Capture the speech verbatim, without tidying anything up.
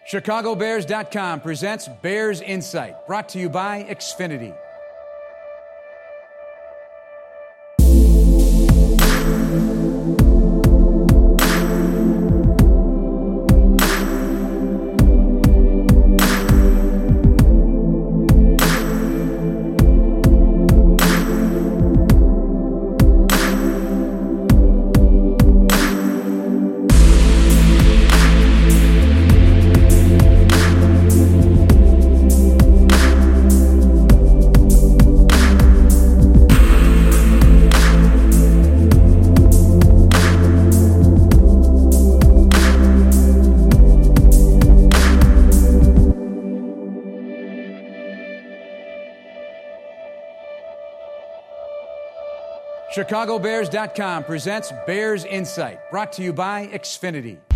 Chicago Bears dot com presents Bears Insight, brought to you by Xfinity. Chicago Bears dot com presents Bears Insight, brought to you by Xfinity.